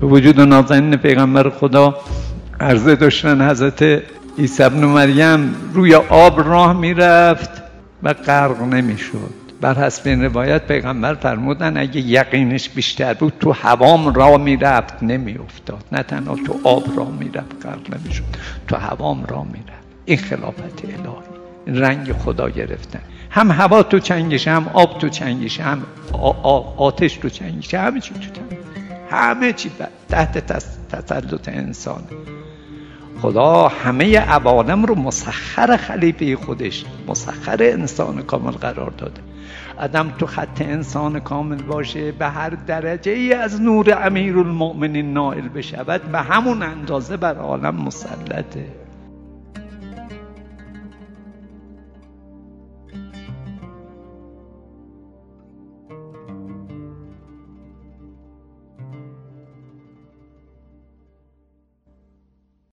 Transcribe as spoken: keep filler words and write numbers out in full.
به وجود نازنین پیغمبر خدا عرضه داشتن حضرت عیسی ابن مریم روی آب راه میرفت و غرق نمیشد. بر حسب این روایت پیغمبر فرمودن اگه یقینش بیشتر بود تو هوام راه میرفت نمیافتاد، نه تنها تو آب راه میرفت غرق نمیشد، تو هوام راه میرفت. این خلافت الهی، رنگ خدا گرفتن. هم هوا تو چنگشه، هم آب تو چنگشه، هم آتش تو چنگشه، همه چی تو چنگشه، همه چی تحت تسلط انسان. خدا همه عوالم رو مسخر خلیفه خودش، مسخر انسان کامل قرار داده. آدم تو خط انسان کامل باشه، به هر درجه ای از نور امیرالمؤمنین نائل بشود، به همون اندازه بر عالم مسلطه.